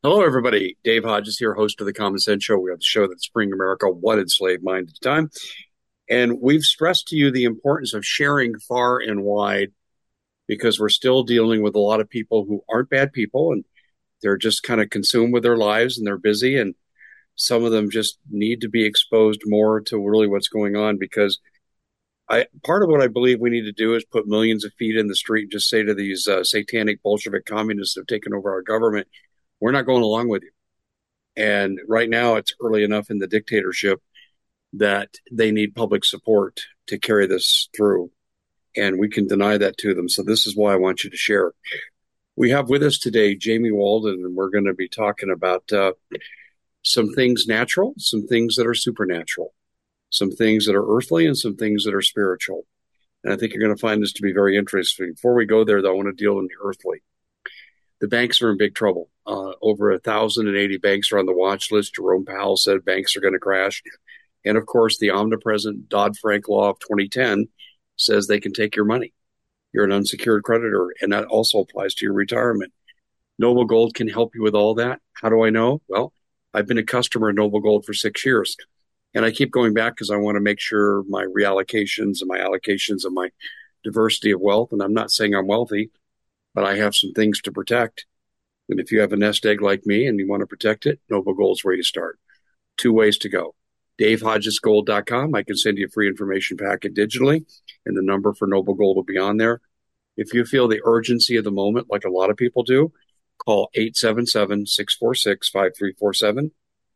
Hello, everybody. Dave Hodges here, host of the Common Sense Show. We have the show that's bringing America one enslaved mind at a time. And we've stressed to you the importance of sharing far and wide because we're still dealing with a lot of people who aren't bad people and they're just kind of consumed with their lives and they're busy. And some of them just need to be exposed more to really what's going on because part of what I believe we need to do is put millions of feet in the street and just say to these satanic Bolshevik communists that have taken over our government, we're not going along with you. And right now, it's early enough in the dictatorship that they need public support to carry this through. And we can deny that to them. So this is why I want you to share. We have with us today Jamie Walden, and we're going to be talking about some things natural, some things that are supernatural, some things that are earthly, and some things that are spiritual. And I think you're going to find this to be very interesting. Before we go there, though, I want to deal in the earthly. The banks are in big trouble. Over 1,080 banks are on the watch list. Jerome Powell said banks are going to crash. And of course, the omnipresent Dodd-Frank law of 2010 says they can take your money. You're an unsecured creditor, and that also applies to your retirement. Noble Gold can help you with all that. How do I know? Well, I've been a customer of Noble Gold for 6 years. And I keep going back because I want to make sure my reallocations and my allocations and my diversity of wealth, and I'm not saying I'm wealthy, but I have some things to protect. And if you have a nest egg like me and you want to protect it, Noble Gold's where you start. Two ways to go. DaveHodgesGold.com. I can send you a free information packet digitally, and the number for Noble Gold will be on there. If you feel the urgency of the moment, like a lot of people do, call 877-646-5347,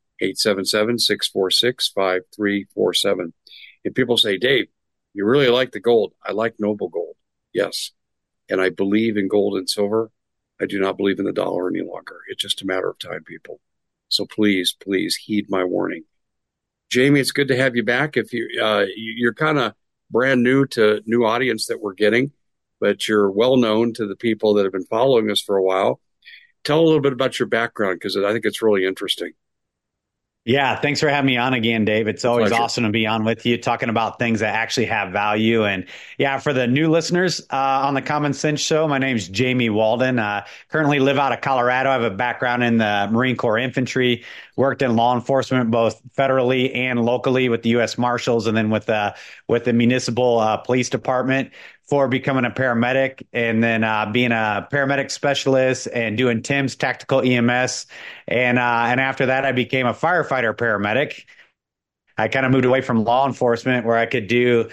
877-646-5347. And people say, Dave, you really like the gold. I like Noble Gold. Yes. And I believe in gold and silver. I do not believe in the dollar any longer. It's just a matter of time, people. So please, please heed my warning. Jamie, it's good to have you back. If you're kind of brand new to new audience that we're getting, but you're well known to the people that have been following us for a while. Tell a little bit about your background because I think it's really interesting. Yeah, thanks for having me on again, Dave. It's A always pleasure. awesome to be on with you, talking about things that actually have value. And yeah, for the new listeners on the Common Sense Show, my name's Jamie Walden. Currently live out of Colorado. I have a background in the Marine Corps infantry, worked in law enforcement both federally and locally with the U.S. Marshals, and then with the municipal police department for becoming a paramedic, and then being a paramedic specialist and doing Tim's tactical EMS. And after that, I became a firefighter paramedic. I kind of moved away from law enforcement where I could do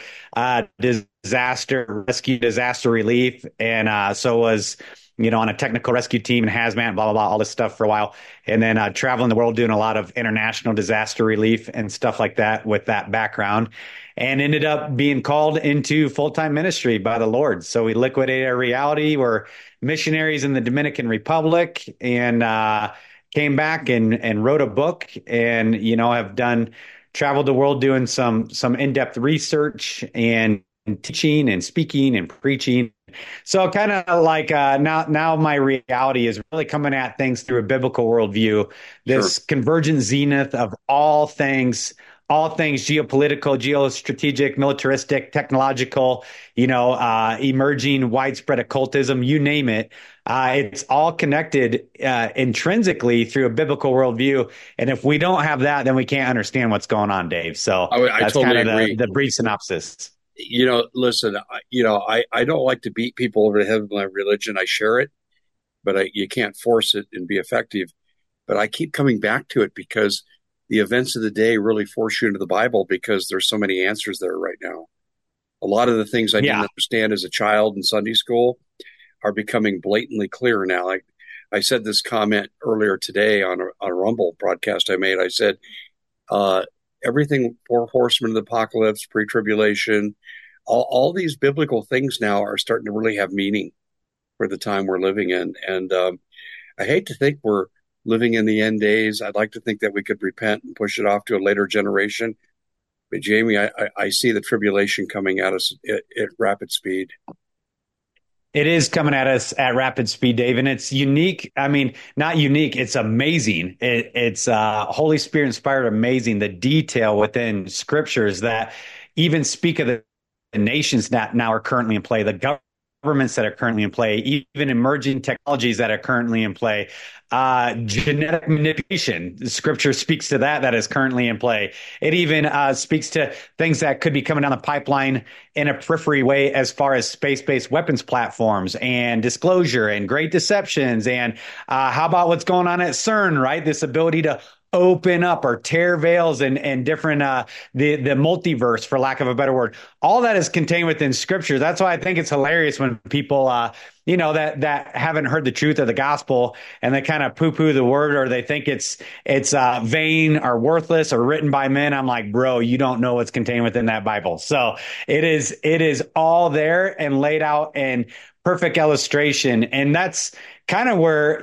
disaster rescue, disaster relief, and so was on a technical rescue team in hazmat, blah blah blah, all this stuff for a while, and then traveling the world doing a lot of international disaster relief and stuff like that with that background, and ended up being called into full-time ministry by the Lord. So we liquidated our reality. We're missionaries in the Dominican Republic, and came back and wrote a book, and have traveled the world doing some in-depth research and teaching and speaking and preaching. So kind of like now my reality is really coming at things through a biblical worldview, Sure. this convergent zenith of all things geopolitical, geostrategic, militaristic, technological, emerging, widespread occultism, you name it. It's all connected intrinsically through a biblical worldview. And if we don't have that, then we can't understand what's going on, Dave. So I that's kind totally of agree. the brief synopsis. Listen, I don't like to beat people over the head with my religion. I share it, but you can't force it and be effective. But I keep coming back to it because the events of the day really force you into the Bible because there's so many answers there right now. A lot of the things I didn't Yeah. understand as a child in Sunday school are becoming blatantly clear now. I said this comment earlier today on a Rumble broadcast I made. I said, uh, everything, four horsemen of the apocalypse, pre-tribulation, all these biblical things now are starting to really have meaning for the time we're living in. And I hate to think we're living in the end days. I'd like to think that we could repent and push it off to a later generation. But Jamie, I see the tribulation coming at us at rapid speed. It is coming at us at rapid speed, Dave, and it's unique. I mean, not unique. It's amazing. It's Holy Spirit inspired, amazing. The detail within scriptures that even speak of the nations that now are currently in play, the governments that are currently in play, even emerging technologies that are currently in play, genetic manipulation. The scripture speaks to that is currently in play. It even speaks to things that could be coming down the pipeline in a periphery way as far as space-based weapons platforms and disclosure and great deceptions. And how about what's going on at CERN, right? This ability to open up or tear veils and different the multiverse, for lack of a better word. All that is contained within scripture. That's why I think it's hilarious when people that haven't heard the truth of the gospel and they kind of poo-poo the word, or they think it's vain or worthless or written by men. I'm like, bro, you don't know what's contained within that Bible. So it is all there and laid out in perfect illustration. And that's kind of where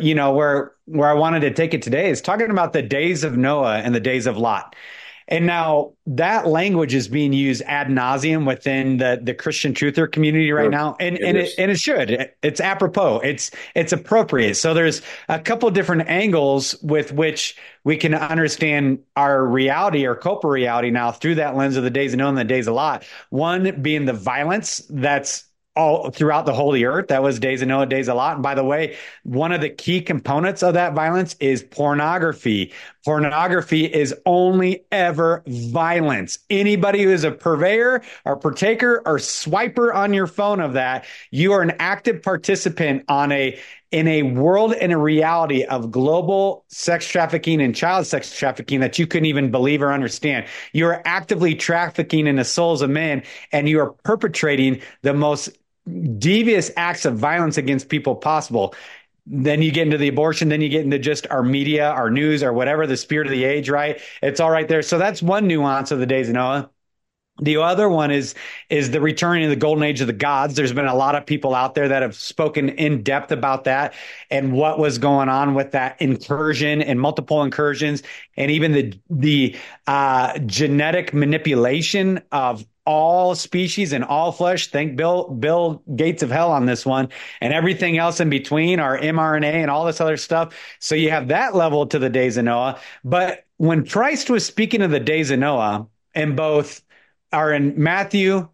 I wanted to take it today, is talking about the days of Noah and the days of Lot. And now that language is being used ad nauseum within the Christian truther community right now. And it should. It's apropos. It's appropriate. So there's a couple different angles with which we can understand our reality or cope reality now through that lens of the days of Noah and the days of Lot. One being the violence that's all throughout the whole earth. That was days of Noah, days of Lot. And by the way, one of the key components of that violence is pornography. Pornography is only ever violence. Anybody who is a purveyor or partaker or swiper on your phone of that, you are an active participant in a world and a reality of global sex trafficking and child sex trafficking that you couldn't even believe or understand. You are actively trafficking in the souls of men, and you are perpetrating the most devious acts of violence against people possible. Then you get into the abortion, then you get into just our media, our news, or whatever, the spirit of the age, right? It's all right there. So that's one nuance of the days of Noah. The other one is the returning of the golden age of the gods. There's been a lot of people out there that have spoken in depth about that and what was going on with that incursion and multiple incursions, and even the genetic manipulation of all species and all flesh. Thank Bill Gates of hell on this one, and everything else in between, our mRNA and all this other stuff. So you have that level to the days of Noah. But when Christ was speaking of the days of Noah, and both are in Matthew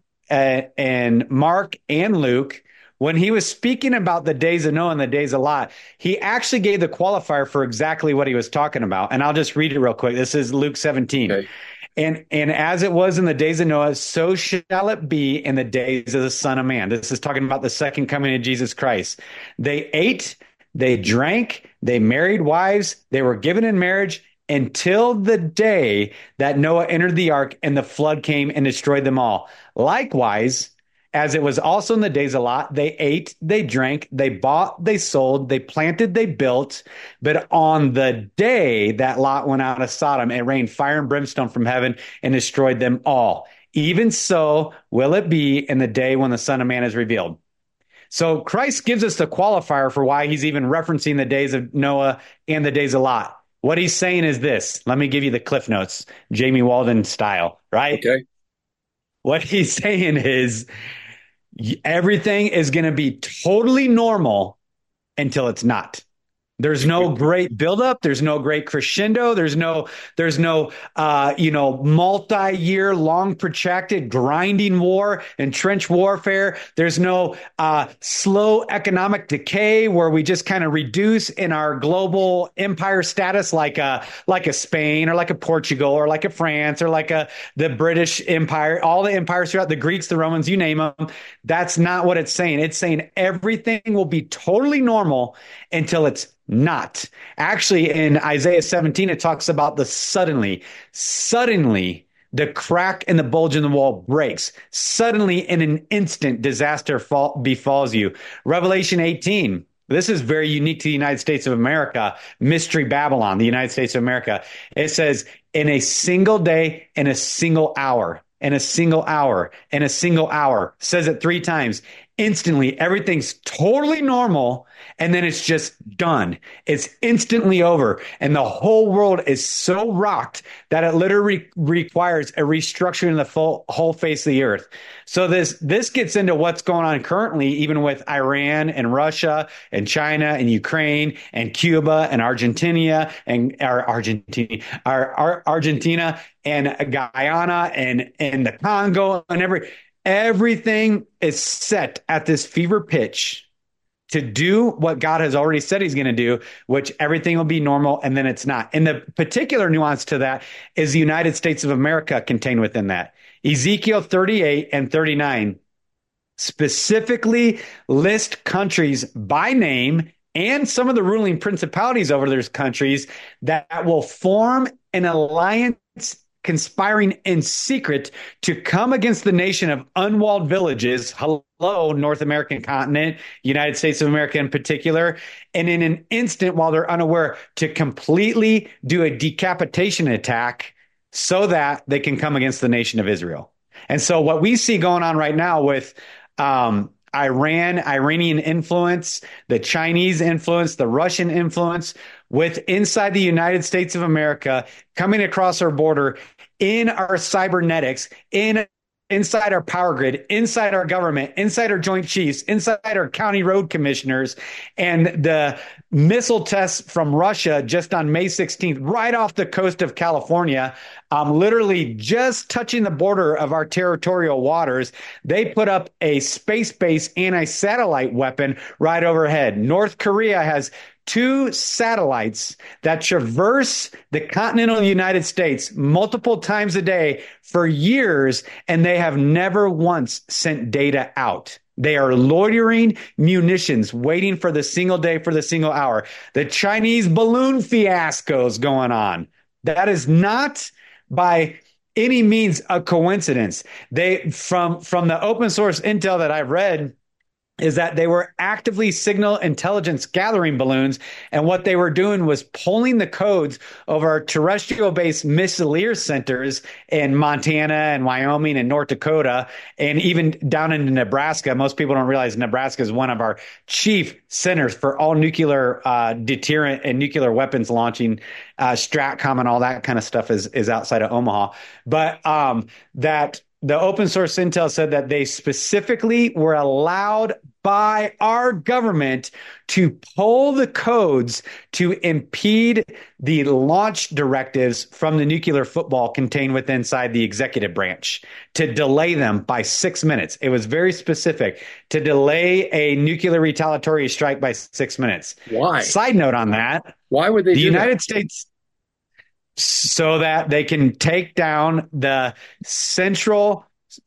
and Mark and Luke, when he was speaking about the days of Noah and the days of Lot, he actually gave the qualifier for exactly what he was talking about. And I'll just read it real quick. This is Luke 17. Okay. And as it was in the days of Noah, so shall it be in the days of the Son of Man. This is talking about the second coming of Jesus Christ. They ate, they drank, they married wives, they were given in marriage, until the day that Noah entered the ark and the flood came and destroyed them all. Likewise, as it was also in the days of Lot, they ate, they drank, they bought, they sold, they planted, they built. But on the day that Lot went out of Sodom, it rained fire and brimstone from heaven and destroyed them all. Even so will it be in the day when the Son of Man is revealed. So Christ gives us the qualifier for why he's even referencing the days of Noah and the days of Lot. What he's saying is this. Let me give you the Cliff Notes, Jamie Walden style, right? Okay. What he's saying is everything is going to be totally normal until it's not. There's no great buildup. There's no great crescendo. There's no multi-year long protracted grinding war and trench warfare. There's no slow economic decay where we just kind of reduce in our global empire status like a Spain or like a Portugal or like a France or like the British Empire, all the empires throughout, the Greeks, the Romans, you name them. That's not what it's saying. It's saying everything will be totally normal until it's not. Actually, in Isaiah 17, it talks about the suddenly, the crack in the bulge in the wall breaks. Suddenly, in an instant, disaster befalls you. Revelation 18, this is very unique to the United States of America. Mystery Babylon, the United States of America. It says, in a single day, in a single hour, in a single hour, in a single hour. Says it 3 times. Instantly, everything's totally normal, and then it's just done. It's instantly over, and the whole world is so rocked that it literally requires a restructuring of the whole face of the earth. So this gets into what's going on currently, even with Iran and Russia and China and Ukraine and Cuba and Argentina and Argentina and Guyana and the Congo and Everything is set at this fever pitch to do what God has already said he's going to do, which everything will be normal, and then it's not. And the particular nuance to that is the United States of America contained within that. Ezekiel 38 and 39 specifically list countries by name and some of the ruling principalities over those countries that will form an alliance conspiring in secret to come against the nation of unwalled villages. Hello, North American continent, United States of America in particular. And in an instant, while they're unaware, to completely do a decapitation attack so that they can come against the nation of Israel. And so what we see going on right now with Iranian influence, the Chinese influence, the Russian influence with inside the United States of America coming across our border in our cybernetics, inside our power grid, inside our government, inside our joint chiefs, inside our county road commissioners, and the missile tests from Russia just on May 16th, right off the coast of California, literally just touching the border of our territorial waters. They put up a space-based anti-satellite weapon right overhead. North Korea has 2 satellites that traverse the continental United States multiple times a day for years, and they have never once sent data out. They are loitering munitions, waiting for the single day, for the single hour. The Chinese balloon fiasco is going on. That is not by any means a coincidence. They, from the open source intel that I've read, is that they were actively signal intelligence gathering balloons. And what they were doing was pulling the codes of our terrestrial-based missileer centers in Montana and Wyoming and North Dakota, and even down into Nebraska. Most people don't realize Nebraska is one of our chief centers for all nuclear deterrent and nuclear weapons launching. Stratcom and all that kind of stuff is outside of Omaha. But that the open source intel said that they specifically were allowed by our government to pull the codes to impede the launch directives from the nuclear football contained within inside the executive branch, to delay them by 6 minutes. It was very specific, to delay a nuclear retaliatory strike by 6 minutes. Why? Side note on that. Why would they do that? The United States, so that they can take down the central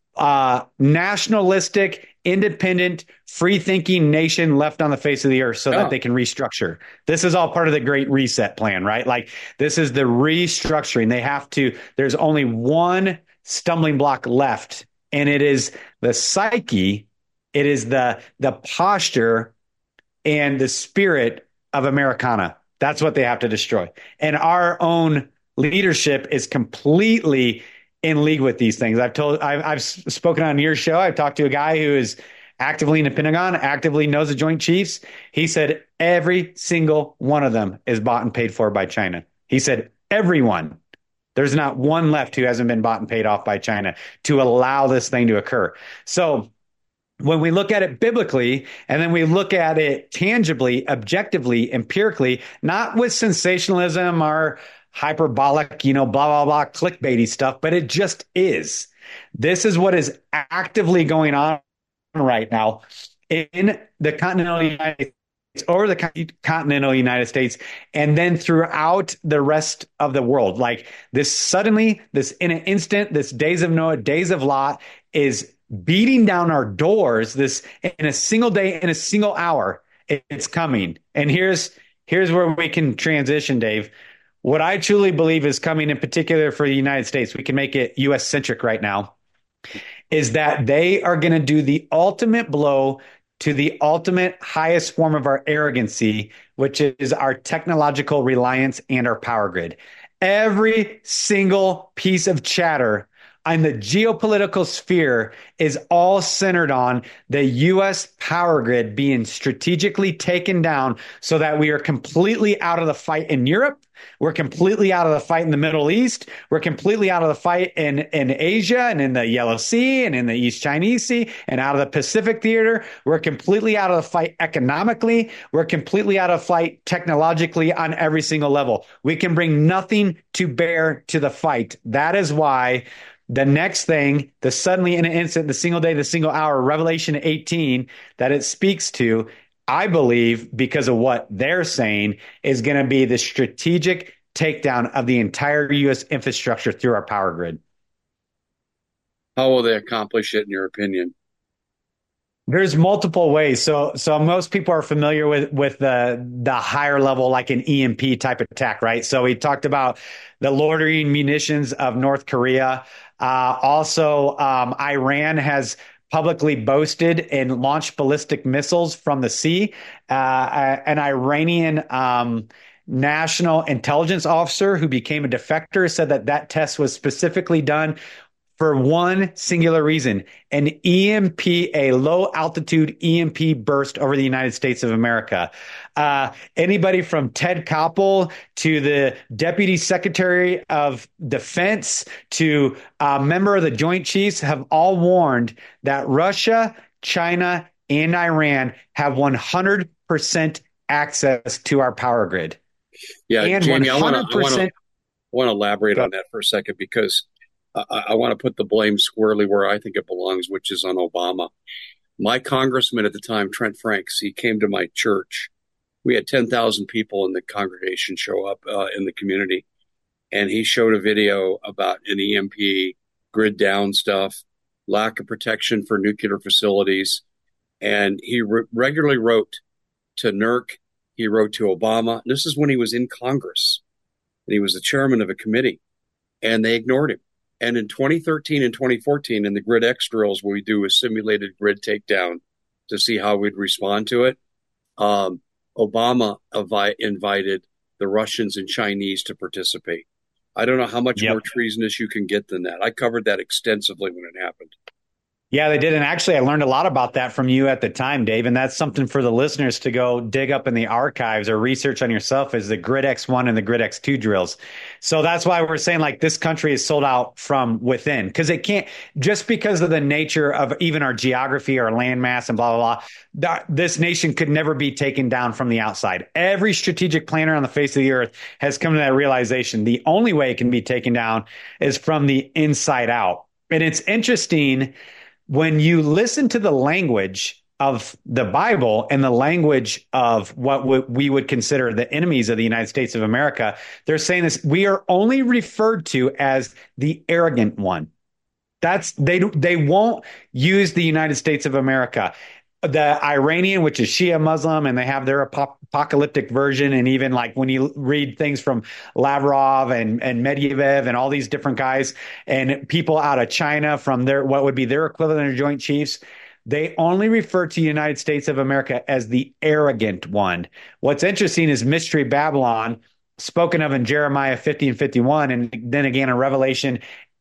nationalistic, independent, free-thinking nation left on the face of the earth, so that they can restructure. This is all part of the Great Reset plan, right? Like, this is the restructuring. They have to, there's only one stumbling block left, and it is the psyche, it is the posture and the spirit of Americana. That's what they have to destroy. And our own leadership is completely in league with these things. I've spoken on your show. I've talked to a guy who is actively in the Pentagon, actively knows the Joint Chiefs. He said every single one of them is bought and paid for by China. He said everyone. There's not one left who hasn't been bought and paid off by China to allow this thing to occur. So when we look at it biblically, and then we look at it tangibly, objectively, empirically, not with sensationalism or hyperbolic, blah, blah, blah, clickbaity stuff, but it just is. This is what is actively going on right now in the continental United States, or the continental United States, and then throughout the rest of the world. Like, this suddenly, this in an instant, this days of Noah, days of Lot is beating down our doors. This in a single day, in a single hour, it's coming. And here's where we can transition, Dave. What I truly believe is coming, in particular for the United States, we can make it U.S. centric right now, is that they are going to do the ultimate blow to the ultimate highest form of our arrogancy, which is our technological reliance and our power grid. Every single piece of chatter on the geopolitical sphere is all centered on the U.S. power grid being strategically taken down, so that we are completely out of the fight in Europe. We're completely out of the fight in the Middle East. We're completely out of the fight in Asia and in the Yellow Sea and in the East Chinese Sea and out of the Pacific theater. We're completely out of the fight economically. We're completely out of fight technologically on every single level. We can bring nothing to bear to the fight. That is why The next thing, the suddenly in an instant, the single day, the single hour, Revelation 18, that it speaks to, I believe, because of what they're saying, is going to be the strategic takedown of the entire U.S. infrastructure through our power grid. How will they accomplish it, in your opinion? There's multiple ways. So most people are familiar with the higher level, like an EMP type attack, right? So we talked about the loitering munitions of North Korea. Also, Iran has publicly boasted and launched ballistic missiles from the sea. An Iranian national intelligence officer who became a defector said that that test was specifically done for one singular reason: an EMP, a low altitude EMP burst over the United States of America. Anybody from Ted Koppel to the Deputy Secretary of Defense to a member of the Joint Chiefs have all warned that Russia, China, and Iran have 100% access to our power grid. Yeah, And Jamie, 100%. I want to elaborate on that for a second, because I want to put the blame squarely where I think it belongs, which is on Obama. My congressman at the time, Trent Franks, he came to my church. We had 10,000 people in the congregation show up in the community. And he showed a video about an EMP, grid down stuff, lack of protection for nuclear facilities. And he regularly wrote to NERC. He wrote to Obama. This is when he was in Congress, and he was the chairman of a committee, and they ignored him. And in 2013 and 2014, in the Grid X drills, where we do a simulated grid takedown to see how we'd respond to it, Obama invited the Russians and Chinese to participate. I don't know how much more treasonous you can get than that. I covered that extensively when it happened. Yeah, they did. And actually, I learned a lot about that from you at the time, Dave. And that's something for the listeners to go dig up in the archives or research on yourself, is the Grid X1 and the Grid X2 drills. So that's why we're saying, like, this country is sold out from within, because it can't, just because of the nature of even our geography, our landmass, and blah, blah, blah. This nation could never be taken down from the outside. Every strategic planner on the face of the earth has come to that realization. The only way it can be taken down is from the inside out. And it's interesting, when you listen to the language of the Bible and the language of what we would consider the enemies of the United States of America, they're saying this: we are only referred to as the arrogant one. They won't use the United States of America. The Iranian, which is Shia Muslim, and they have their apocalyptic version. And even like when you read things from Lavrov and Medvedev and all these different guys and people out of China from their, what would be their equivalent of Joint Chiefs, they only refer to the United States of America as the arrogant one. What's interesting is Mystery Babylon, spoken of in Jeremiah 50 and 51, and then again in Revelation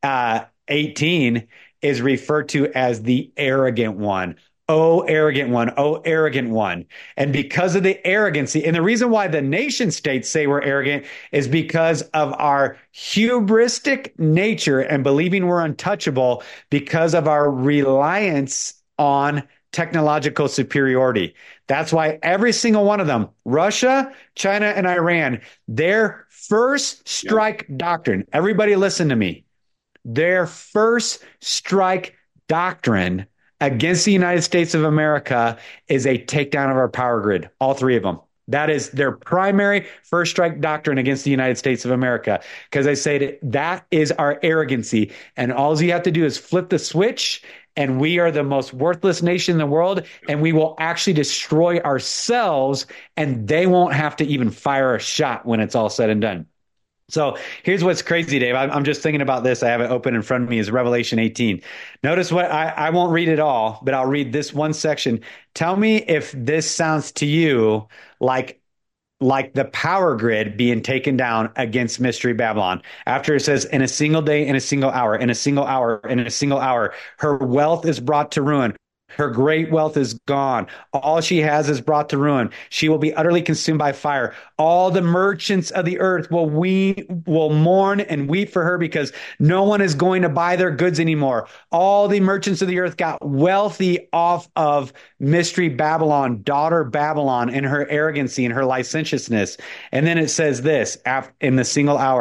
18, is referred to as the arrogant one. Oh, arrogant one. Oh, arrogant one. And because of the arrogancy, and the reason why the nation states say we're arrogant is because of our hubristic nature and believing we're untouchable, because of our reliance on technological superiority. That's why every single one of them, Russia, China, and Iran, their first strike doctrine, everybody listen to me, their first strike doctrine against the United States of America is a takedown of our power grid. All three of them. That is their primary first strike doctrine against the United States of America, because they say that is our arrogancy. And all you have to do is flip the switch, and we are the most worthless nation in the world, and we will actually destroy ourselves, and they won't have to even fire a shot when it's all said and done. So here's what's crazy, Dave. I'm just thinking about this. I have it open in front of me, is Revelation 18. Notice what I won't read it all, but I'll read this one section. Tell me if this sounds to you like the power grid being taken down against Mystery Babylon. After it says, in a single day, in a single hour, in a single hour, in a single hour, her wealth is brought to ruin. Her great wealth is gone. All she has is brought to ruin. She will be utterly consumed by fire. All the merchants of the earth will mourn and weep for her, because no one is going to buy their goods anymore. All the merchants of the earth got wealthy off of Mystery Babylon, daughter Babylon, and her arrogancy and her licentiousness. And then it says this, in the single hour,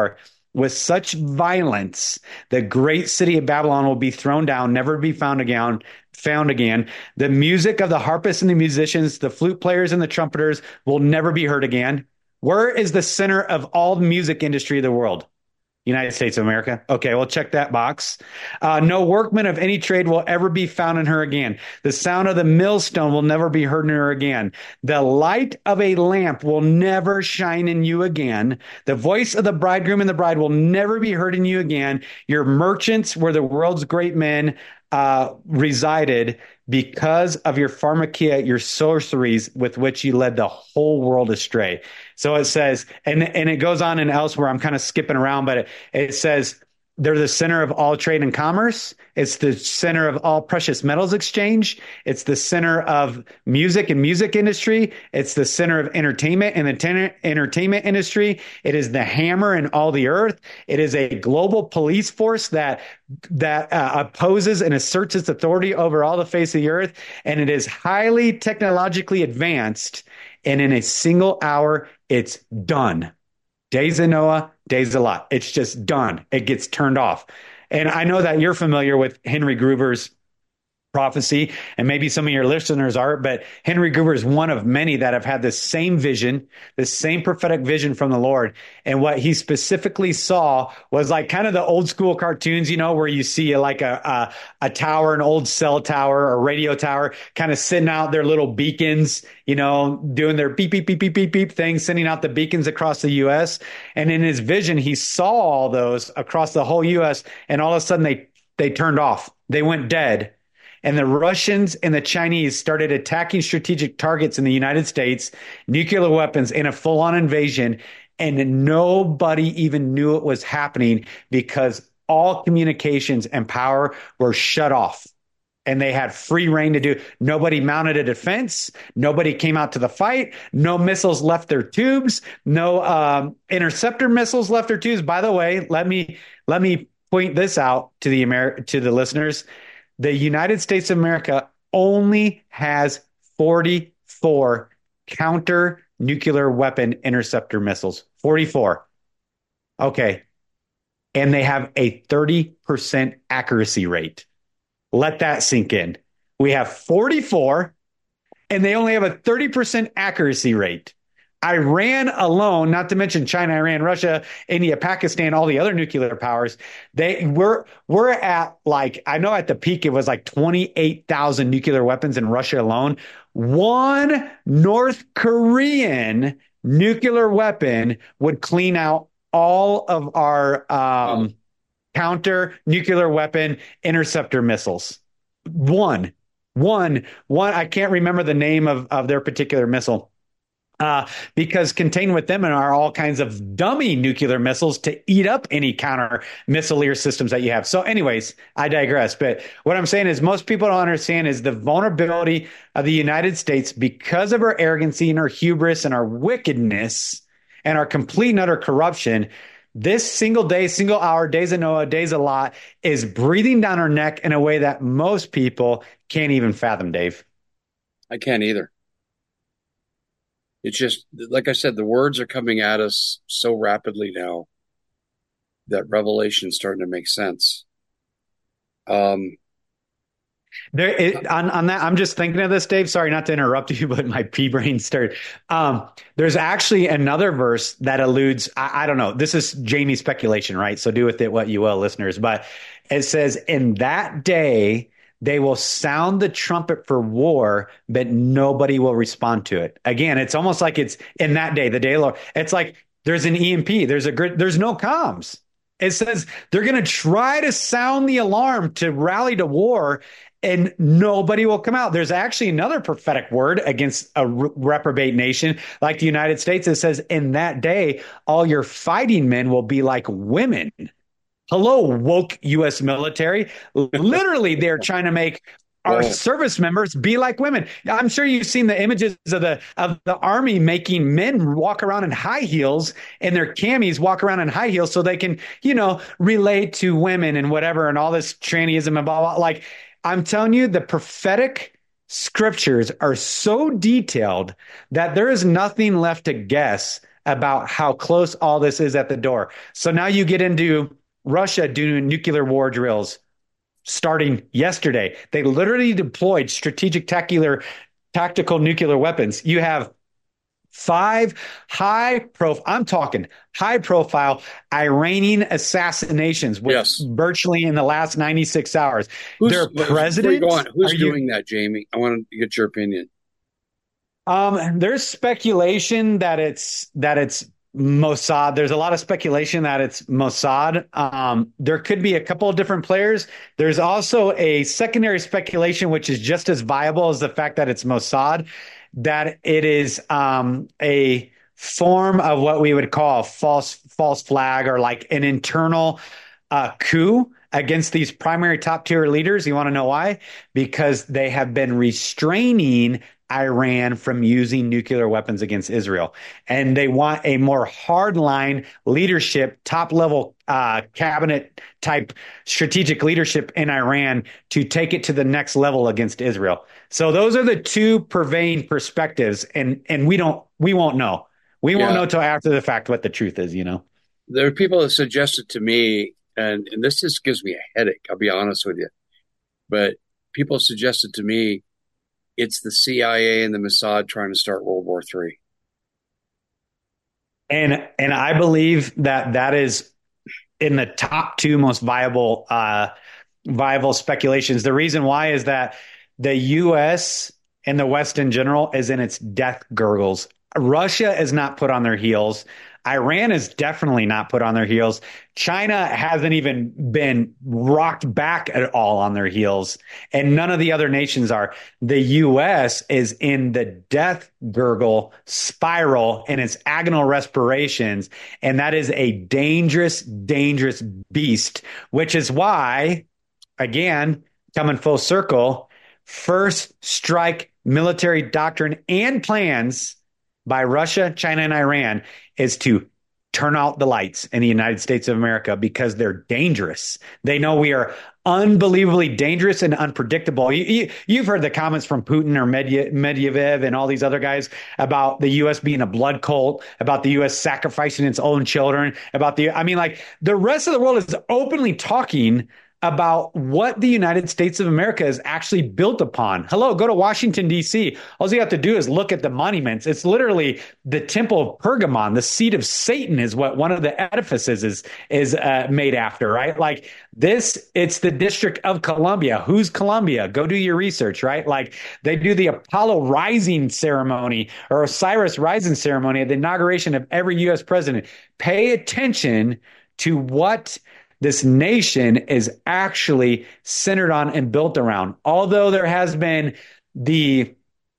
with such violence, the great city of Babylon will be thrown down, never be found again. Found again. The music of the harpists and the musicians, the flute players and the trumpeters will never be heard again. Where is the center of all the music industry of the world? United States of America. Okay, we'll check that box. No workman of any trade will ever be found in her again. The sound of the millstone will never be heard in her again. The light of a lamp will never shine in you again. The voice of the bridegroom and the bride will never be heard in you again. Your merchants were the world's great men resided because of your pharmakia, your sorceries with which you led the whole world astray. So it says, and it goes on and elsewhere. I'm kind of skipping around, but it says they're the center of all trade and commerce. It's the center of all precious metals exchange. It's the center of music and music industry. It's the center of entertainment and the entertainment industry. It is the hammer in all the earth. It is a global police force that opposes and asserts its authority over all the face of the earth. And it is highly technologically advanced. And in a single hour, it's done. Days of Noah, days of Lot. It's just done. It gets turned off. And I know that you're familiar with Henry Gruver's prophecy, and maybe some of your listeners are, but Henry Gruver is one of many that have had this same vision, this same prophetic vision from the Lord. And what he specifically saw was like kind of the old school cartoons, you know, where you see like a tower, an old cell tower or radio tower, kind of sending out their little beacons, you know, doing their beep, beep, beep, beep, beep, beep thing, sending out the beacons across the U.S. And in his vision, he saw all those across the whole U.S. And all of a sudden they turned off. They went dead. And the Russians and the Chinese started attacking strategic targets in the United States, nuclear weapons in a full-on invasion, and nobody even knew it was happening because all communications and power were shut off. And they had free reign to do. Nobody mounted a defense. Nobody came out to the fight. No missiles left their tubes. No interceptor missiles left their tubes. By the way, let me point this out to the listeners. The United States of America only has 44 counter nuclear weapon interceptor missiles. 44. Okay. And they have a 30% accuracy rate. Let that sink in. We have 44 and they only have a 30% accuracy rate. Iran alone, not to mention China, Iran, Russia, India, Pakistan, all the other nuclear powers, we're at like, I know at the peak it was like 28,000 nuclear weapons in Russia alone. One North Korean nuclear weapon would clean out all of our counter nuclear weapon interceptor missiles. One, I can't remember the name of their particular missile. Because contained with them are all kinds of dummy nuclear missiles to eat up any counter missileer systems that you have. So anyways, I digress. But what I'm saying is most people don't understand is the vulnerability of the United States because of our arrogancy and our hubris and our wickedness and our complete and utter corruption. This single day, single hour, days of Noah, days of Lot is breathing down our neck in a way that most people can't even fathom, Dave. I can't either. It's just, like I said, the words are coming at us so rapidly now that Revelation's starting to make sense. On that, I'm just thinking of this, Dave. Sorry not to interrupt you, but my pea brain stirred. There's actually another verse that alludes, I don't know, this is Jamie's speculation, right? So do with it what you will, listeners. But it says, in that day, they will sound the trumpet for war, but nobody will respond to it. Again, it's almost like it's in that day, the day of the Lord. It's like there's an EMP, there's no comms. It says they're going to try to sound the alarm to rally to war, and nobody will come out. There's actually another prophetic word against a reprobate nation like the United States. It says, in that day, all your fighting men will be like women. Hello, woke U.S. military. Literally, they're trying to make our service members be like women. I'm sure you've seen the images of the army making men walk around in high heels and their camis walk around in high heels so they can, relate to women and whatever and all this trannyism and blah, blah. Like, I'm telling you, the prophetic scriptures are so detailed that there is nothing left to guess about how close all this is at the door. So now you get into Russia doing nuclear war drills starting yesterday. They literally deployed strategic tactical nuclear weapons. You have five I'm talking high profile Iranian assassinations with Yes. virtually in the last 96 hours. Their president. Who's doing that, Jamie? I want to get your opinion. There's speculation that it's Mossad. There's a lot of speculation that it's Mossad. There could be a couple of different players. There's also a secondary speculation, which is just as viable as the fact that it's Mossad, that it is a form of what we would call a false flag, or like an internal coup against these primary top tier leaders. You want to know why? Because they have been restraining Iran from using nuclear weapons against Israel. And they want a more hardline leadership, top level cabinet type strategic leadership in Iran to take it to the next level against Israel. So those are the two purveying perspectives. And we won't know. We won't know till after the fact what the truth is, you know. There are people that suggested to me, and this just gives me a headache, I'll be honest with you. But people suggested to me it's the CIA and the Mossad trying to start World War III. And I believe that is in the top two most viable speculations. The reason why is that the U.S. and the West in general is in its death gurgles. Russia is not put on their heels. Iran is definitely not put on their heels. China hasn't even been rocked back at all on their heels, and none of the other nations are. The U.S. is in the death gurgle spiral in its agonal respirations, and that is a dangerous, dangerous beast, which is why, again, coming full circle, first strike military doctrine and plans by Russia, China, and Iran is to turn out the lights in the United States of America because they're dangerous. They know we are unbelievably dangerous and unpredictable. You've heard the comments from Putin or Medvedev and all these other guys about the U.S. being a blood cult, about the U.S. sacrificing its own children, the rest of the world is openly talking about what the United States of America is actually built upon. Hello, go to Washington, D.C. All you have to do is look at the monuments. It's literally the Temple of Pergamon, the seat of Satan is what one of the edifices is made after, right? Like this, it's the District of Columbia. Who's Columbia? Go do your research, right? Like they do the Apollo rising ceremony or Osiris rising ceremony at the inauguration of every U.S. president. Pay attention to what this nation is actually centered on and built around. Although there has been the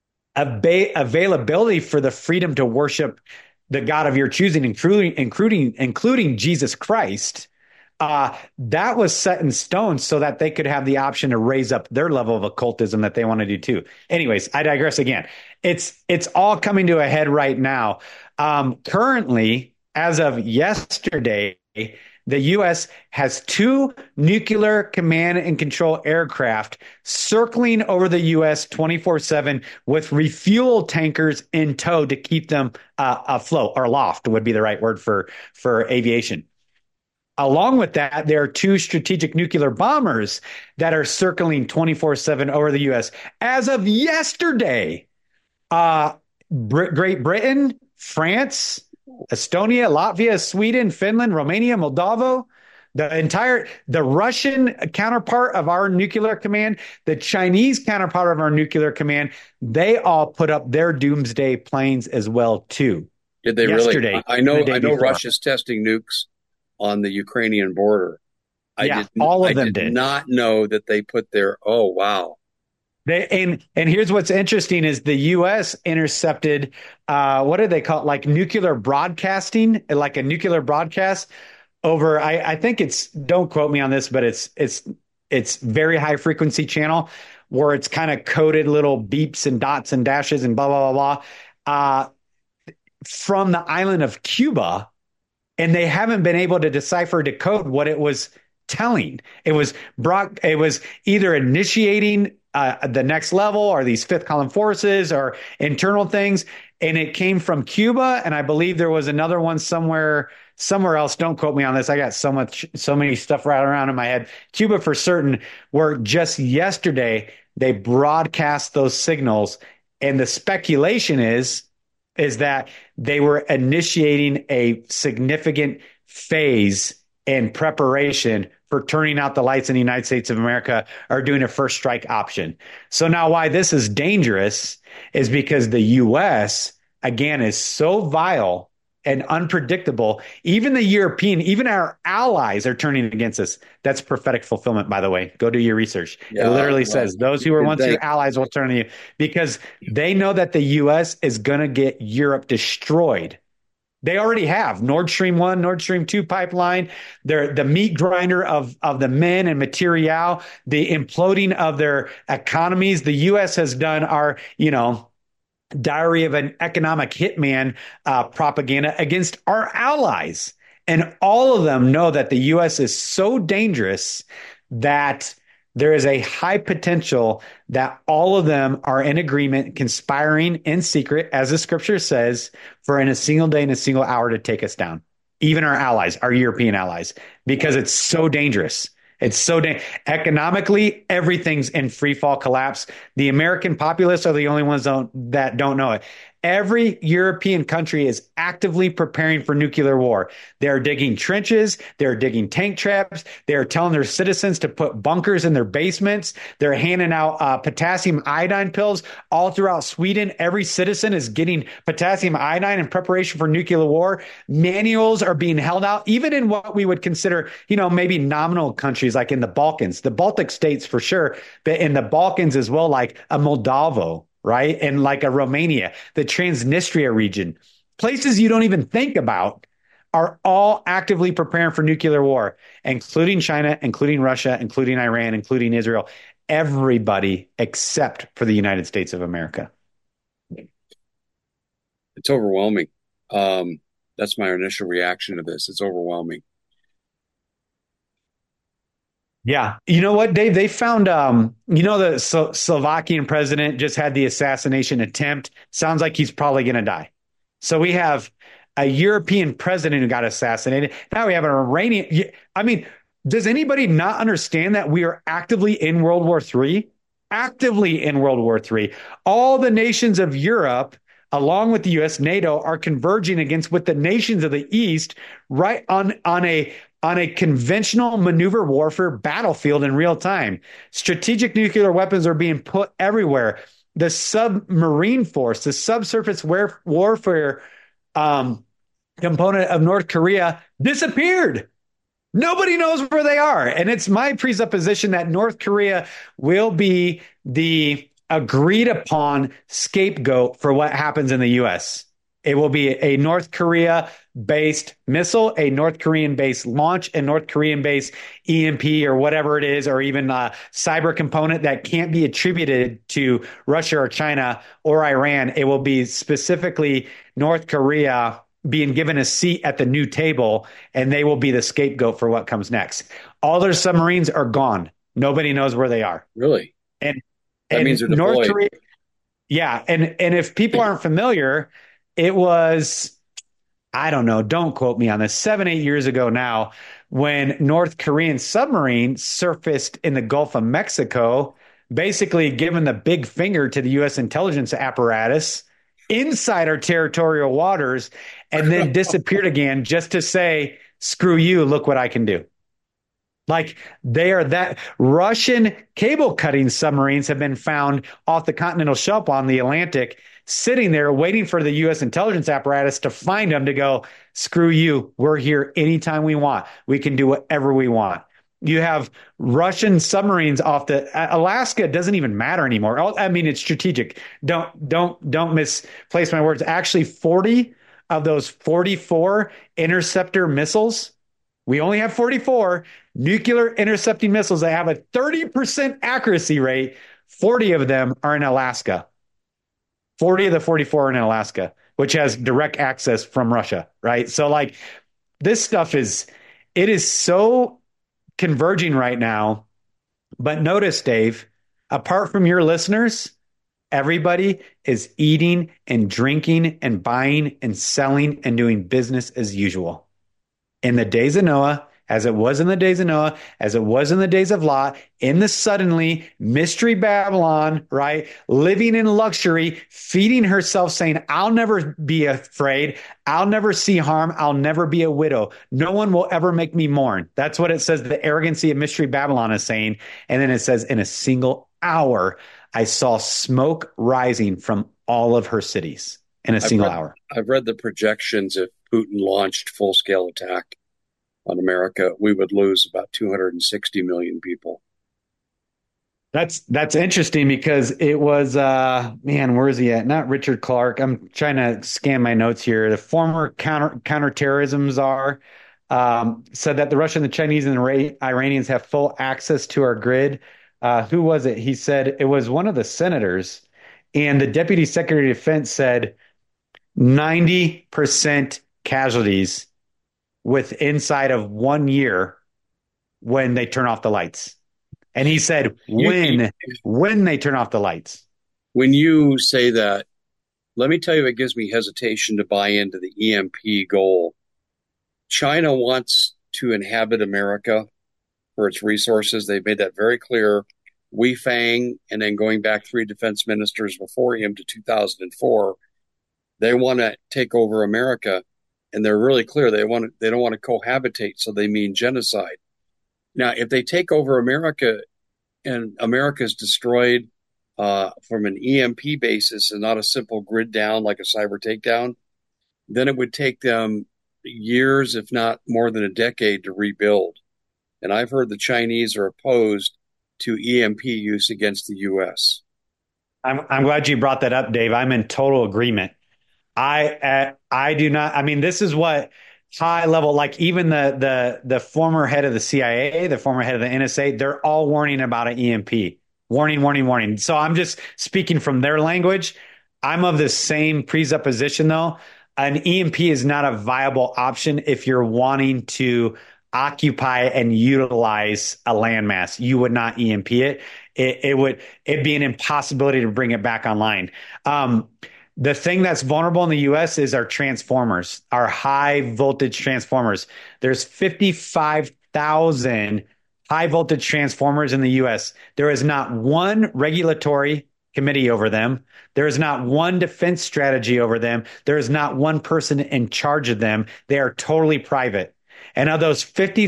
availability for the freedom to worship the God of your choosing, including Jesus Christ, that was set in stone so that they could have the option to raise up their level of occultism that they want to do too. Anyways, I digress again. It's all coming to a head right now. Currently, as of yesterday, the U.S. has 2 nuclear command and control aircraft circling over the U.S. 24/7 with refuel tankers in tow to keep them afloat, or aloft would be the right word for aviation. Along with that, there are 2 strategic nuclear bombers that are circling 24/7 over the U.S. As of yesterday, Great Britain, France, Estonia, Latvia, Sweden, Finland, Romania, Moldova, the Russian counterpart of our nuclear command, the Chinese counterpart of our nuclear command, they all put up their doomsday planes as well too. Did they yesterday, really? I know Russia's testing nukes on the Ukrainian border. All of them did not know that they put their, oh, wow. And here's what's interesting is the U.S. intercepted, what do they call it? Like nuclear broadcasting, like a nuclear broadcast over, I think it's, don't quote me on this, but it's very high frequency channel where it's kind of coded little beeps and dots and dashes and blah, blah, blah, blah, from the island of Cuba. And they haven't been able to decipher or decode what it was telling. It was either initiating the next level or these fifth column forces or internal things. and it came from Cuba, and I believe there was another one somewhere else. Don't quote me on this. I got so many stuff right around in my head. Cuba for certain, where just yesterday they broadcast those signals, and the speculation is that they were initiating a significant phase in preparation for turning out the lights in the United States of America, or doing a first strike option. So now why this is dangerous is because the U.S., again, is so vile and unpredictable. Even the European, even our allies are turning against us. That's prophetic fulfillment, by the way. Go do your research. Yeah, it literally says those who were once your allies will turn to you, because they know that the U.S. is going to get Europe destroyed. They already have Nord Stream 1, Nord Stream 2 pipeline. They're the meat grinder of the men and material, the imploding of their economies. The U.S. has done our, Diary of an Economic Hitman propaganda against our allies. And all of them know that the U.S. is so dangerous that there is a high potential that all of them are in agreement, conspiring in secret, as the scripture says, for in a single day and a single hour to take us down. Even our allies, our European allies, because it's so dangerous. It's so economically, everything's in free fall collapse. The American populace are the only ones that don't know it. Every European country is actively preparing for nuclear war. They're digging trenches. They're digging tank traps. They're telling their citizens to put bunkers in their basements. They're handing out potassium iodine pills all throughout Sweden. Every citizen is getting potassium iodine in preparation for nuclear war. Manuals are being held out, even in what we would consider, maybe nominal countries like in the Balkans, the Baltic states for sure, but in the Balkans as well, like a Moldova, right? And like a Romania, the Transnistria region, places you don't even think about are all actively preparing for nuclear war, including China, including Russia, including Iran, including Israel, everybody except for the United States of America. It's overwhelming. That's my initial reaction to this. It's overwhelming. Yeah. You know what, Dave? They found, the Slovakian president just had the assassination attempt. Sounds like he's probably going to die. So we have a European president who got assassinated. Now we have an Iranian. I mean, does anybody not understand that we are actively in World War III? Actively in World War III. All the nations of Europe, along with the U.S., NATO, are converging against with the nations of the East, right on a conventional maneuver warfare battlefield in real time. Strategic nuclear weapons are being put everywhere. The submarine force, the subsurface warfare component of North Korea disappeared. Nobody knows where they are. And it's my presupposition that North Korea will be the agreed upon scapegoat for what happens in the U.S. It will be a North Korea-based missile, a North Korean-based launch, a North Korean-based EMP or whatever it is, or even a cyber component that can't be attributed to Russia or China or Iran. It will be specifically North Korea being given a seat at the new table, and they will be the scapegoat for what comes next. All their submarines are gone. Nobody knows where they are. Really? And that means they're deployed. North Korea, yeah. And if people aren't familiar, it was, I don't know, don't quote me on this, 7-8 years ago now, when North Korean submarine surfaced in the Gulf of Mexico, basically giving the big finger to the U.S. intelligence apparatus inside our territorial waters, and then disappeared again just to say, screw you, look what I can do. Like they are that Russian cable cutting submarines have been found off the continental shelf on the Atlantic, sitting there waiting for the U.S. intelligence apparatus to find them to go, screw you. We're here anytime we want. We can do whatever we want. You have Russian submarines off the Alaska doesn't even matter anymore. I mean, it's strategic. Don't misplace my words. Actually, 40 of those 44 interceptor missiles, we only have 44 nuclear intercepting missiles that have a 30% accuracy rate. 40 of them are in Alaska. 40 of the 44 are in Alaska, which has direct access from Russia, right? So like this stuff it is so converging right now. But notice, Dave, apart from your listeners, Everybody is eating and drinking and buying and selling and doing business as usual. In the days of Noah, as it was in the days of Noah, as it was in the days of Lot, in the suddenly mystery Babylon, right? Living in luxury, feeding herself, saying, I'll never be afraid. I'll never see harm. I'll never be a widow. No one will ever make me mourn. That's what it says. The arrogancy of mystery Babylon is saying. And then it says, in a single hour, I saw smoke rising from all of her cities in a single hour. I've read the projections. If Putin launched full-scale attack on America, we would lose about 260 million people. That's interesting because it was man, where is he at? Not Richard Clark. I'm trying to scan my notes here. The former counterterrorism czar said that the Russian, the Chinese, and the Iranians have full access to our grid. Who was it? He said it was one of the senators, and the deputy secretary of defense said 90% casualties with inside of 1 year when they turn off the lights. And he said, when they turn off the lights. When you say that, let me tell you, it gives me hesitation to buy into the EMP goal. China wants to inhabit America for its resources. They've made that very clear. Wei Fang, and then going back 3 defense ministers before him to 2004, they want to take over America. And they're really clear. They don't want to cohabitate. So they mean genocide. Now, if they take over America and America is destroyed from an EMP basis and not a simple grid down like a cyber takedown, then it would take them years, if not more than a decade, to rebuild. And I've heard the Chinese are opposed to EMP use against the U.S. I'm glad you brought that up, Dave. I'm in total agreement. I do not. I mean, this is what high level, like even the former head of the CIA, the former head of the NSA, they're all warning about an EMP. Warning, warning, warning. So I'm just speaking from their language. I'm of the same presupposition, though. An EMP is not a viable option if you're wanting to occupy and utilize a landmass. You would not EMP it. It'd be an impossibility to bring it back online. The thing that's vulnerable in the U.S. is our transformers, our high voltage transformers. There's 55,000 high voltage transformers in the U.S. There is not one regulatory committee over them. There is not one defense strategy over them. There is not one person in charge of them. They are totally private. And of those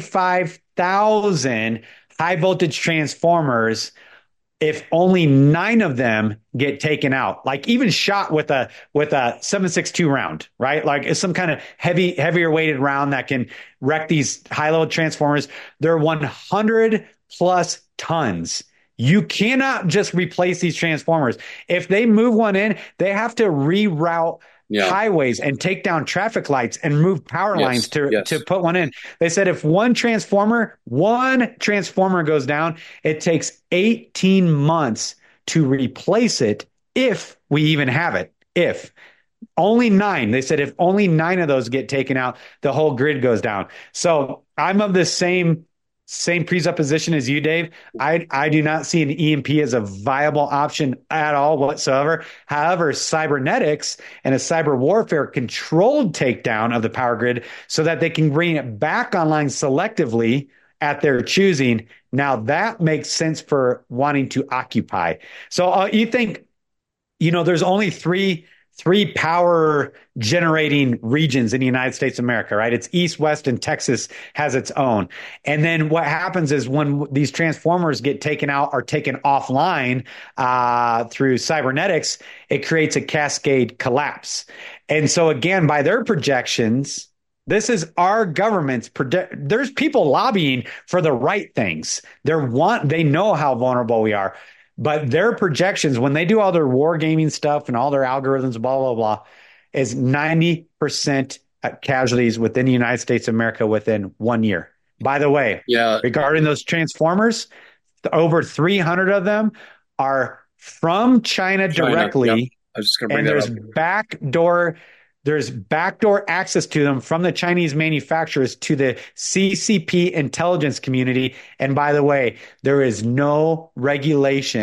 55,000 high voltage transformers, if only 9 of them get taken out, like even shot with a 7.62 round, right? Like it's some kind of heavier weighted round that can wreck these high load transformers. They're 100 plus tons. You cannot just replace these transformers. If they move one in, they have to reroute highways and take down traffic lights and move power lines to put one in. They said if one transformer goes down, it takes 18 months to replace it if we even have it. If only 9, they said if only 9 of those get taken out, the whole grid goes down. So I'm of the same presupposition as you, Dave. I do not see an EMP as a viable option at all whatsoever. However, cybernetics and a cyber warfare controlled takedown of the power grid so that they can bring it back online selectively at their choosing. Now that makes sense for wanting to occupy. So you think, there's only three power generating regions in the United States of America, right? It's East, West, and Texas has its own. And then what happens is when these transformers get taken out or taken offline through cybernetics, it creates a cascade collapse. And so again, by their projections, this is our government's there's people lobbying for the right things. They know how vulnerable we are. But their projections, when they do all their wargaming stuff and all their algorithms, blah, blah, blah, is 90% casualties within the United States of America within 1 year. By the way, regarding those transformers, over 300 of them are from China directly. Yep. I was just going to bring that up. There's backdoor access to them from the Chinese manufacturers to the CCP intelligence community. And by the way, there is no regulation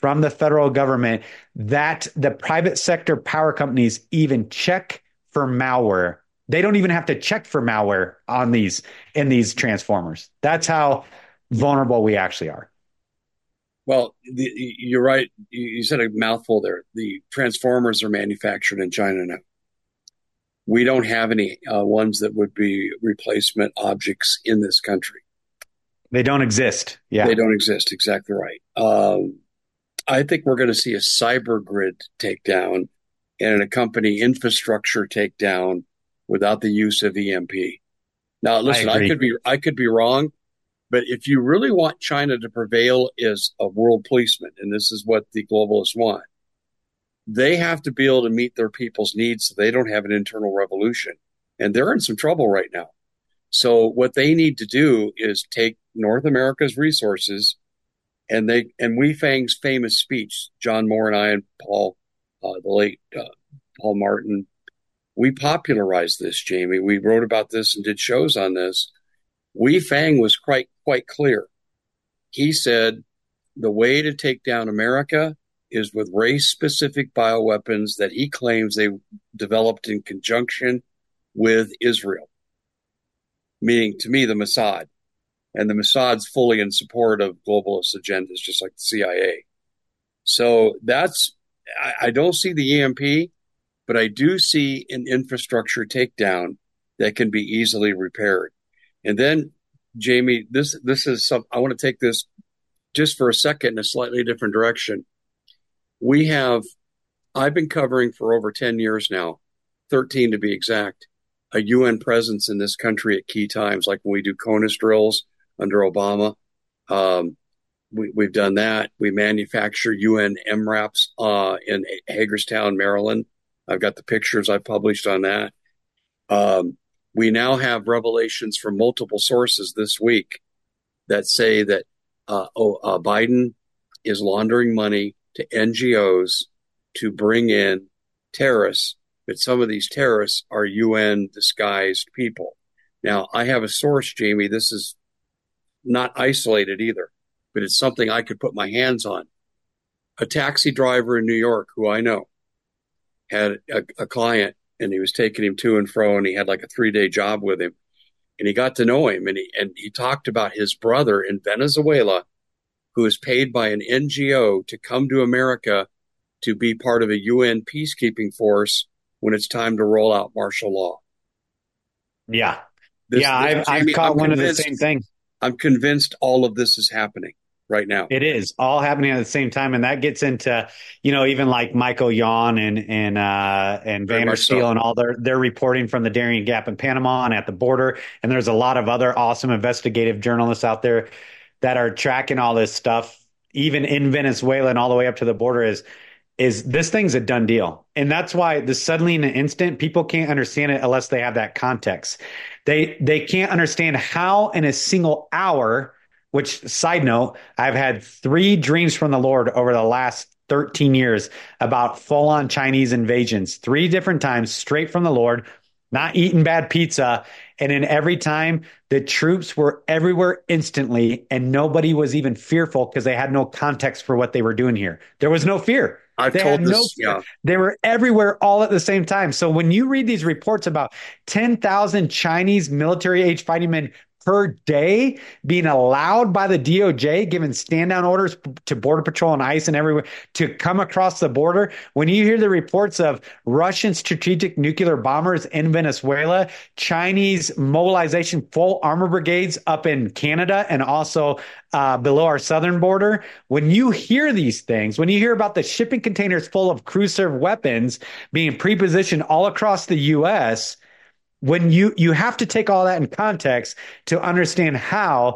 from the federal government that the private sector power companies even check for malware. They don't even have to check for malware on these transformers. That's how vulnerable we actually are. Well, you're right. You said a mouthful there. The transformers are manufactured in China now. We don't have any ones that would be replacement objects in this country. They don't exist. Yeah. They don't exist. Exactly right. I think we're going to see a cyber grid takedown and a company infrastructure takedown without the use of EMP. Now, listen, I could be wrong, but if you really want China to prevail as a world policeman, and this is what the globalists want, they have to be able to meet their people's needs so they don't have an internal revolution. And they're in some trouble right now. So what they need to do is take North America's resources and Wei Fang's famous speech, John Moore and I and Paul, the late Paul Martin, we popularized this, Jamie. We wrote about this and did shows on this. Wei Fang was quite clear. He said the way to take down America is with race-specific bioweapons that he claims they developed in conjunction with Israel, meaning to me the Mossad. And the Mossad's fully in support of globalist agendas, just like the CIA. So I don't see the EMP, but I do see an infrastructure takedown that can be easily repaired. And then, Jamie, this is some, I want to take this just for a second in a slightly different direction. I've been covering for over 10 years now, 13 to be exact, a UN presence in this country at key times, like when we do CONUS drills under Obama. We've done that. We manufacture UN MRAPs in Hagerstown, Maryland. I've got the pictures I published on that. We now have revelations from multiple sources this week that say that Biden is laundering money to NGOs to bring in terrorists, but some of these terrorists are UN disguised people. Now, I have a source, Jamie. This is not isolated either, but it's something I could put my hands on. A taxi driver in New York, who I know, had a client, and he was taking him to and fro, and he had like a 3-day job with him, and he got to know him, and he talked about his brother in Venezuela, who is paid by an NGO to come to America to be part of a UN peacekeeping force when it's time to roll out martial law. Yeah. I've caught one of the same thing. I'm convinced all of this is happening right now. It is all happening at the same time. And that gets into, even like Michael Yon and Vanner Steel and all their reporting from the Darien Gap in Panama and at the border. And there's a lot of other awesome investigative journalists out there that are tracking all this stuff, even in Venezuela and all the way up to the border is this thing's a done deal. And that's why the suddenly in an instant, people can't understand it unless they have that context. They can't understand how in a single hour, which side note, I've had 3 dreams from the Lord over the last 13 years about full on Chinese invasions, 3 different times straight from the Lord, not eating bad pizza. And in every time the troops were everywhere instantly and nobody was even fearful because they had no context for what they were doing here. There was no fear. I've told this, yeah. They were everywhere all at the same time. So when you read these reports about 10,000 Chinese military-age fighting men per day being allowed by the DOJ, given stand-down orders to Border Patrol and ICE and everywhere to come across the border. When you hear the reports of Russian strategic nuclear bombers in Venezuela, Chinese mobilization full armor brigades up in Canada and also below our southern border, when you hear these things, when you hear about the shipping containers full of crew-served weapons being pre-positioned all across the U.S., when you have to take all that in context to understand how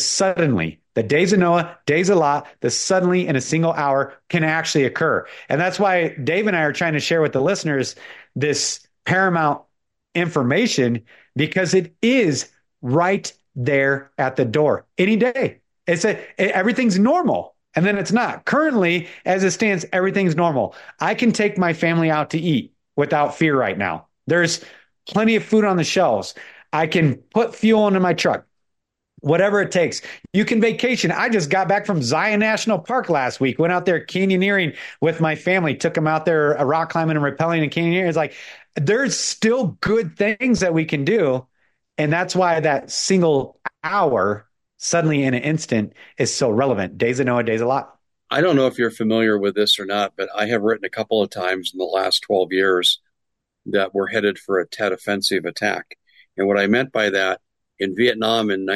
the days of Noah, days of Lot, the suddenly in a single hour can actually occur. And that's why Dave and I are trying to share with the listeners this paramount information, because it is right there at the door any day. Everything's normal. And then it's not. Currently, as it stands, everything's normal. I can take my family out to eat without fear right now. There's plenty of food on the shelves. I can put fuel into my truck. whatever it takes. You can vacation. I just got back from Zion National Park last week, went out there canyoneering with my family, took them out there rock climbing and rappelling and canyoneering. It's like, there's still good things that we can do. And that's why that single hour suddenly in an instant is so relevant. Days of Noah, days a lot. I don't know if you're familiar with this or not, but I have written a couple of times in the last 12 years that we're headed for a Tet Offensive attack. And what I meant by that, in Vietnam in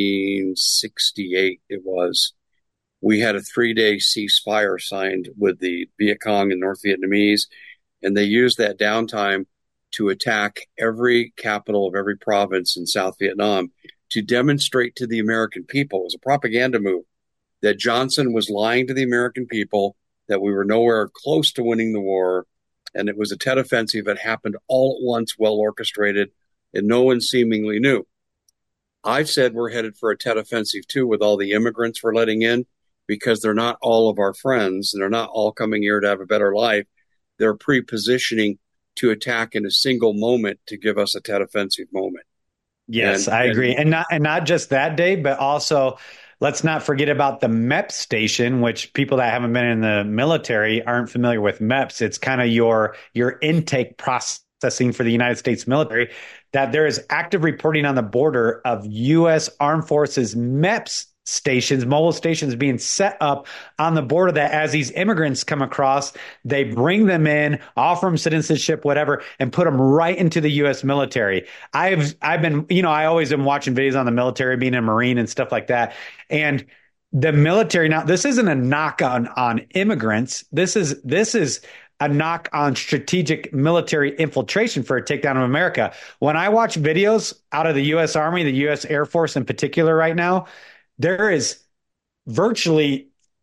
1968, it was, we had a 3-day ceasefire signed with the Viet Cong and North Vietnamese, and they used that downtime to attack every capital of every province in South Vietnam to demonstrate to the American people, it was a propaganda move, that Johnson was lying to the American people, that we were nowhere close to winning the war, and it was a Tet Offensive that happened all at once, well orchestrated, and no one seemingly knew. I've said we're headed for a Tet Offensive too, with all the immigrants we're letting in, because they're not all of our friends, and they're not all coming here to have a better life. They're pre-positioning to attack in a single moment to give us a Tet Offensive moment. Yes, I agree. And not just that, Dave, but also let's not forget about the MEPS station, which people that haven't been in the military aren't familiar with MEPS. It's kind of your intake processing for the United States military, that there is active reporting on the border of U.S. Armed Forces MEPS stations, mobile stations being set up on the border, that as these immigrants come across, they bring them in, offer them citizenship, whatever, and put them right into the U.S. military. I've been, I always am watching videos on the military, being a Marine and stuff like that. And the military, now this isn't a knock on immigrants. This is a knock on strategic military infiltration for a takedown of America. When I watch videos out of the U.S. Army, the U.S. Air Force in particular right now, there is virtually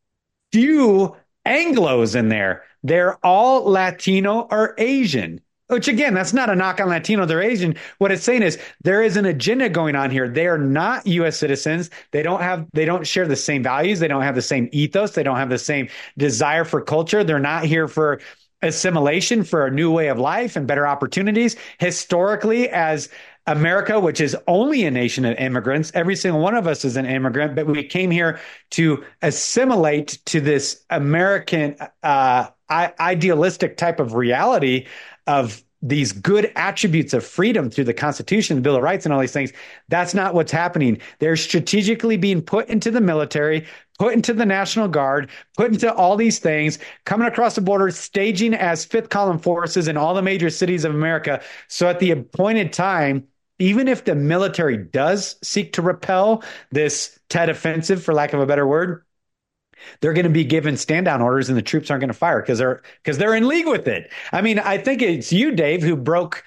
few Anglos in there. They're all Latino or Asian, which again, that's not a knock on Latino. They're Asian. What it's saying is there is an agenda going on here. They are not U.S. citizens. They don't share the same values. They don't have the same ethos. They don't have the same desire for culture. They're not here for assimilation, for a new way of life and better opportunities. Historically, as America, which is only a nation of immigrants, every single one of us is an immigrant, but we came here to assimilate to this American idealistic type of reality of these good attributes of freedom through the Constitution, the Bill of Rights, and all these things. That's not what's happening. They're strategically being put into the military, put into the National Guard, put into all these things, coming across the border, staging as fifth column forces in all the major cities of America. So at the appointed time, even if the military does seek to repel this Tet Offensive, for lack of a better word, they're going to be given stand down orders and the troops aren't going to fire because they're in league with it. I mean, I think it's you, Dave, who broke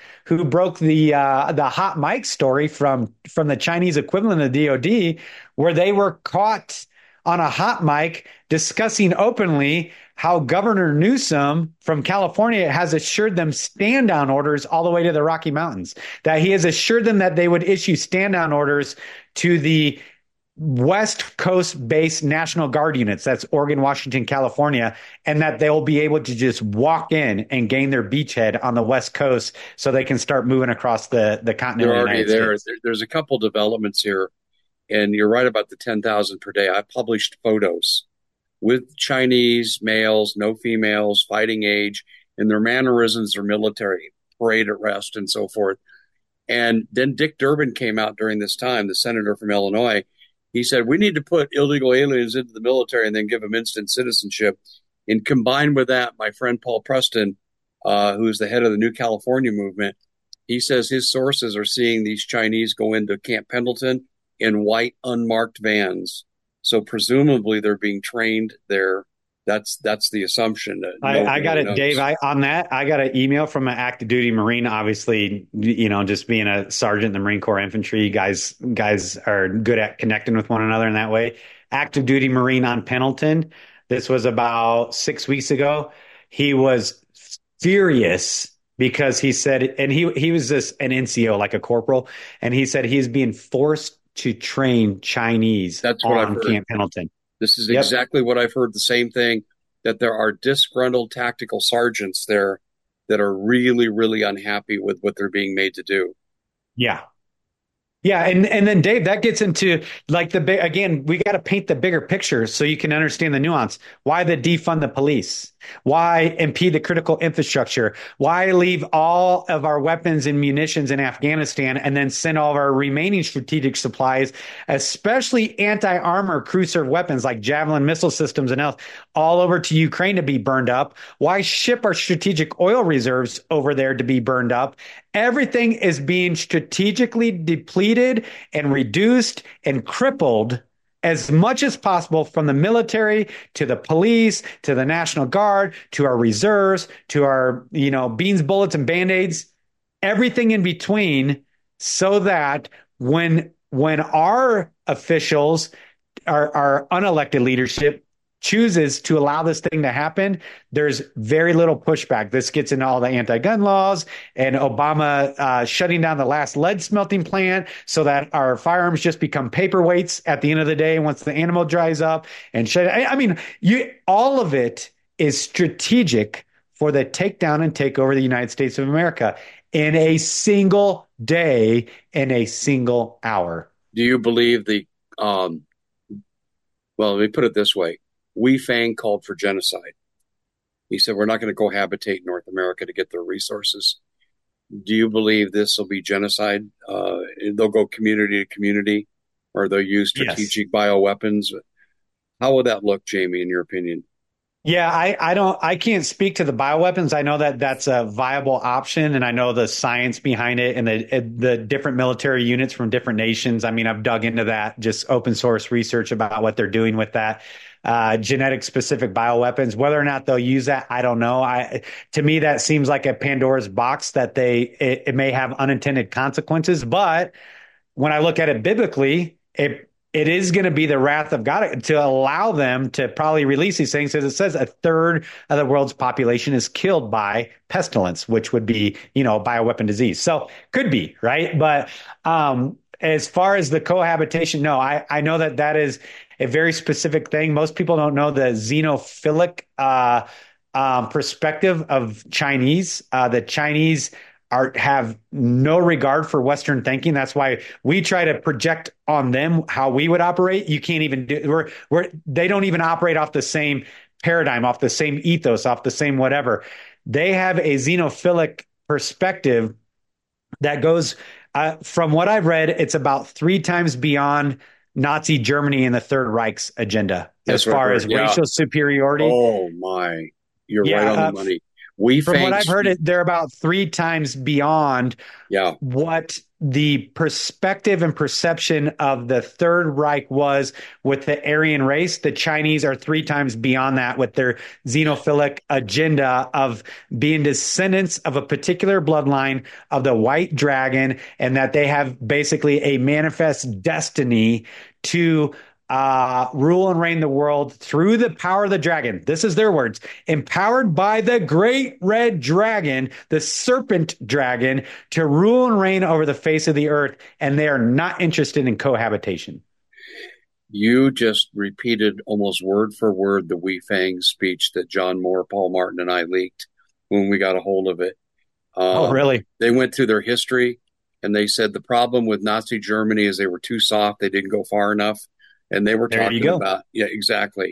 the hot mic story from the Chinese equivalent of DOD, where they were caught on a hot mic discussing openly how Governor Newsom from California has assured them stand down orders all the way to the Rocky Mountains, that he has assured them that they would issue stand down orders to the West Coast based National Guard units, that's Oregon, Washington, California, and that they'll be able to just walk in and gain their beachhead on the West Coast so they can start moving across the continent. They're already there. There's a couple developments here, and you're right about the 10,000 per day. I published photos with Chinese males, no females, fighting age, and their mannerisms are military, parade at rest, and so forth. And then Dick Durbin came out during this time, the senator from Illinois. He said, we need to put illegal aliens into the military and then give them instant citizenship. And combined with that, my friend Paul Preston, who's the head of the New California movement, he says his sources are seeing these Chinese go into Camp Pendleton in white unmarked vans. So presumably they're being trained there. That's the assumption. I got it, Dave. On that, I got an email from an active duty Marine. Obviously, just being a sergeant in the Marine Corps infantry, guys are good at connecting with one another in that way. Active duty Marine on Pendleton. This was about 6 weeks ago. He was furious because he said, and he was an NCO, like a corporal, and he said he's being forced to train Chinese on Camp Pendleton. This is exactly what I've heard, the same thing, that there are disgruntled tactical sergeants there that are really, really unhappy with what they're being made to do. Yeah. Yeah, and then Dave, that gets into like the big again, we got to paint the bigger picture so you can understand the nuance. Why the defund the police? Why impede the critical infrastructure? Why leave all of our weapons and munitions in Afghanistan and then send all of our remaining strategic supplies, especially anti-armor crew serve weapons like Javelin missile systems and else, all over to Ukraine to be burned up? Why ship our strategic oil reserves over there to be burned up? Everything is being strategically depleted and reduced and crippled as much as possible, from the military to the police to the National Guard to our reserves to our, beans, bullets, and band-aids, everything in between, so that when our officials, our unelected leadership, chooses to allow this thing to happen, there's very little pushback. This gets into all the anti-gun laws and Obama shutting down the last lead smelting plant so that our firearms just become paperweights at the end of the day once the animal dries up and shut. I mean, all of it is strategic for the takedown and takeover of the United States of America in a single day, in a single hour. Do you believe well, let me put it this way. Wei Fang called for genocide. He said, we're not going to cohabitate North America to get their resources. Do you believe this will be genocide? They'll go community to community, or they'll use Yes. strategic bioweapons. How would that look, Jamie, in your opinion? Yeah, I can't speak to the bioweapons. I know that that's a viable option, and I know the science behind it and the different military units from different nations. I mean, I've dug into that, just open source research about what they're doing with that. Genetic specific bioweapons. Whether or not they'll use that, I don't know. To me, that seems like a Pandora's box that it may have unintended consequences. But when I look at it biblically, it is going to be the wrath of God to allow them to probably release these things. As it says, a third of the world's population is killed by pestilence, which would be, bioweapon disease. So could be, right? But as far as the cohabitation, no, I know that is a very specific thing. Most people don't know the xenophilic perspective of Chinese. The Chinese have no regard for Western thinking. That's why we try to project on them how we would operate. You can't even do. They don't even operate off the same paradigm, off the same ethos, off the same whatever. They have a xenophilic perspective that goes, from what I've read, it's about 3 times beyond Nazi Germany and the Third Reich's agenda That's as what I've far heard. as Yeah. racial superiority. Oh my, you're right Yeah, on the money. Wei from what Fang, I've heard, they're about 3 times beyond yeah, what the perspective and perception of the Third Reich was with the Aryan race. The Chinese are 3 times beyond that with their xenophilic agenda of being descendants of a particular bloodline of the white dragon, and that they have basically a manifest destiny to rule and reign the world through the power of the dragon. This is their words. Empowered by the great red dragon, the serpent dragon, to rule and reign over the face of the earth. And they are not interested in cohabitation. you just repeated almost word for word the Wei Fang speech that John Moore, Paul Martin, and I leaked when we got a hold of it. Oh, really? They went through their history and they said the problem with Nazi Germany is they were too soft. They didn't go far enough. And they were There you talking go. about, yeah, exactly.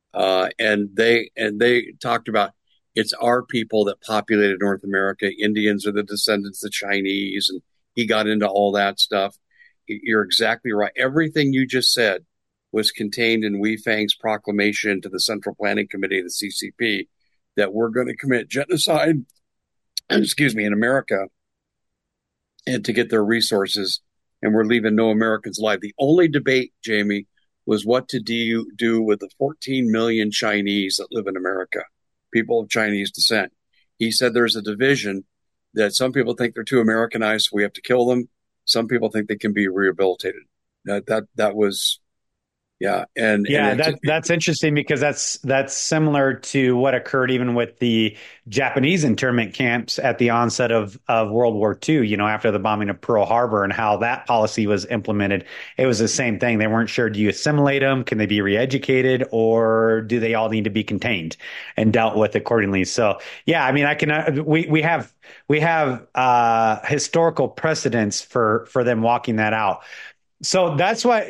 And they talked about it's our people that populated North America. Indians are the descendants of the Chinese, and he got into all that stuff. You're exactly right. Everything you just said was contained in Wei Fang's proclamation to the Central Planning Committee of the CCP that we're going to commit genocide, excuse me, in America and to get their resources, and we're leaving no Americans alive. The only debate, Jamie, was what to do with the 14 million Chinese that live in America, people of Chinese descent. He said there's a division that some people think they're too Americanized, so we have to kill them. Some people think they can be rehabilitated. That was Yeah, and Yeah, that's interesting because that's similar to what occurred even with the Japanese internment camps at the onset of World War II, after the bombing of Pearl Harbor and how that policy was implemented. It was the same thing. They weren't sure, do you assimilate them? Can they be reeducated, or do they all need to be contained and dealt with accordingly? So, yeah, I mean, I can we have historical precedents for them walking that out. So that's why.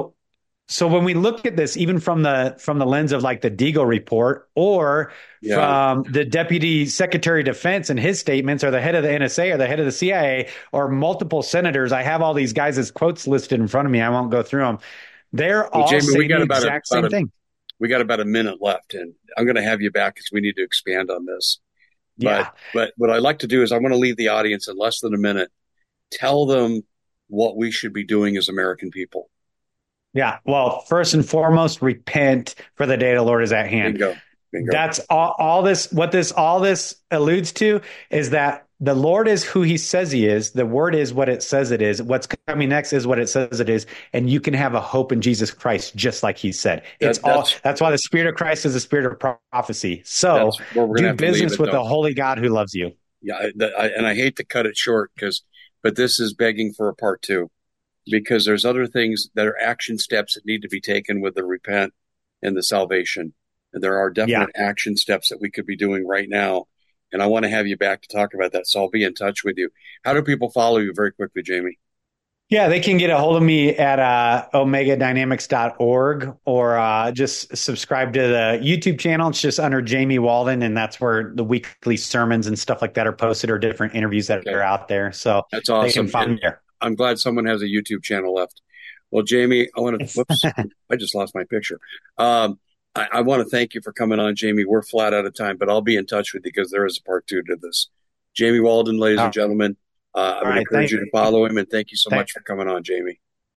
So when we look at this, even from the lens of like the Deagle report or yeah, from the Deputy Secretary of Defense and his statements, or the head of the NSA or the head of the CIA or multiple senators, I have all these guys' quotes listed in front of me. I won't go through them. They're well, all Jamie, saying the exact same thing. we got about a minute left, and I'm going to have you back because we need to expand on this. But Yeah. but what I'd like to do is I want to leave the audience in less than a minute. Tell them what we should be doing as American people. Yeah. Well, first and foremost, repent, for the day of the Lord is at hand. Bingo, bingo. That's all this, all this alludes to is that the Lord is who he says he is. The word is what it says it is. What's coming next is what it says it is. And you can have a hope in Jesus Christ, just like he said. That's why the Spirit of Christ is the spirit of prophecy. So do business with the holy God who loves you. Yeah. And I hate to cut it short but this is begging for a part two, because there's other things that are action steps that need to be taken with the repent and the salvation. And there are definite action steps that we could be doing right now. And I want to have you back to talk about that. So I'll be in touch with you. How do people follow you very quickly, Jamie? Yeah, they can get a hold of me at omegadynamics.org, or just subscribe to the YouTube channel. It's just under Jamie Walden, and that's where the weekly sermons and stuff like that are posted, or different interviews that are out there. So that's awesome. They can find me there. I'm glad someone has a YouTube channel left. Well, Jamie, I want to, whoops, I just lost my picture. I want to thank you for coming on, Jamie. We're flat out of time, but I'll be in touch with you because there is a part two to this. Jamie Walden, ladies and gentlemen, I would encourage you to follow him, and thank you so much for coming on, Jamie.